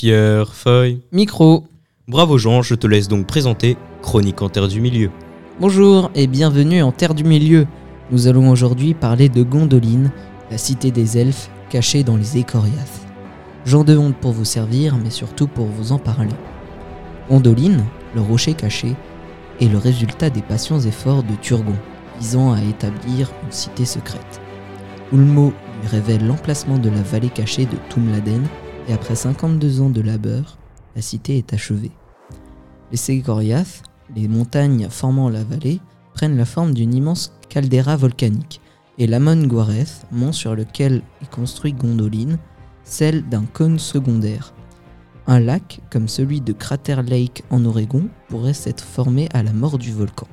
Pierre, feuille. Micro. Bravo Jean, je te laisse donc présenter Chronique en Terre du Milieu. Bonjour et bienvenue en Terre du Milieu. Nous allons aujourd'hui parler de Gondolin, la cité des elfes cachée dans les Écoriath. J'en demande pour vous servir, mais surtout pour vous en parler. Gondolin, le rocher caché, est le résultat des patients efforts de Turgon, visant à établir une cité secrète. Ulmo lui révèle l'emplacement de la vallée cachée de Tumladen, et après 52 ans de labeur, la cité est achevée. Les Écoriath, les montagnes formant la vallée, prennent la forme d'une immense caldeira volcanique, et l'Amon Gwareth, mont sur lequel est construit Gondolin, celle d'un cône secondaire. Un lac, comme celui de Crater Lake en Oregon, pourrait s'être formé à la mort du volcan.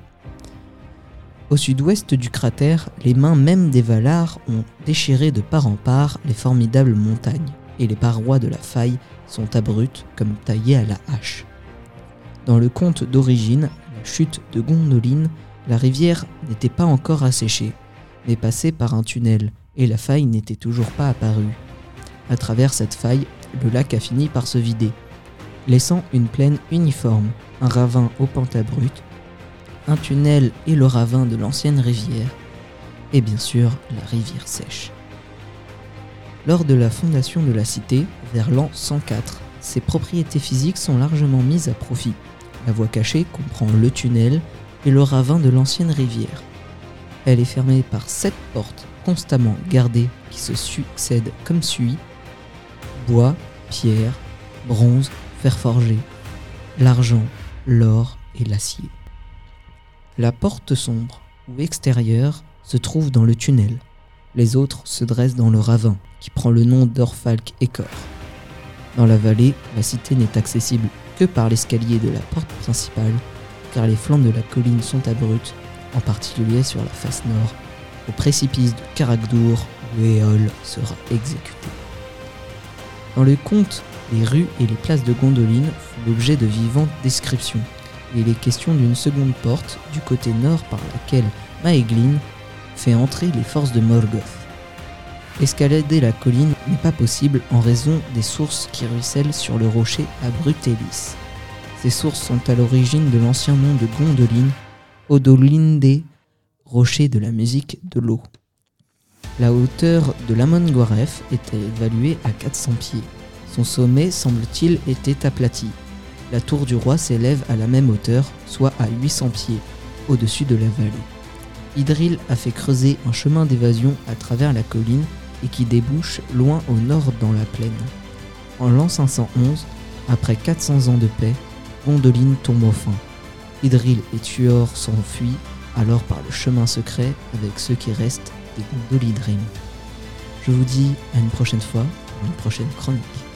Au sud-ouest du cratère, les mains même des Valar ont déchiré de part en part les formidables montagnes, et les parois de la faille sont abruptes comme taillées à la hache. Dans le conte d'origine, la chute de Gondolin, la rivière n'était pas encore asséchée, mais passée par un tunnel, et la faille n'était toujours pas apparue. À travers cette faille, le lac a fini par se vider, laissant une plaine uniforme, un ravin aux pentes abruptes, un tunnel et le ravin de l'ancienne rivière, et bien sûr la rivière sèche. Lors de la fondation de la cité, vers l'an 104, ses propriétés physiques sont largement mises à profit. La voie cachée comprend le tunnel et le ravin de l'ancienne rivière. Elle est fermée par 7 portes constamment gardées qui se succèdent comme suit: bois, pierre, bronze, fer forgé, l'argent, l'or et l'acier. La porte sombre, ou extérieure, se trouve dans le tunnel. Les autres se dressent dans le ravin, qui prend le nom d'Orfalk Ecor. Dans la vallée, la cité n'est accessible que par l'escalier de la porte principale, car les flancs de la colline sont abrupts, en particulier sur la face nord, au précipice de Caradhûr, où Éol sera exécuté. Dans le conte, les rues et les places de Gondolin font l'objet de vivantes descriptions. Il est question d'une seconde porte du côté nord par laquelle Maeglin fait entrer les forces de Morgoth. Escalader la colline n'est pas possible en raison des sources qui ruissellent sur le rocher abrupt et lisse. Ces sources sont à l'origine de l'ancien nom de Gondolin, Odolinde, rocher de la musique de l'eau. La hauteur de l'Amon Gwareth est évaluée à 400 pieds. Son sommet, semble-t-il, était aplati. La tour du roi s'élève à la même hauteur, soit à 800 pieds, au-dessus de la vallée. Idril a fait creuser un chemin d'évasion à travers la colline et qui débouche loin au nord dans la plaine. En l'an 511, après 400 ans de paix, Gondolin tombe enfin. Idril et Tuor s'enfuient alors par le chemin secret avec ceux qui restent des Gondolidrim. Je vous dis à une prochaine fois, pour une prochaine chronique.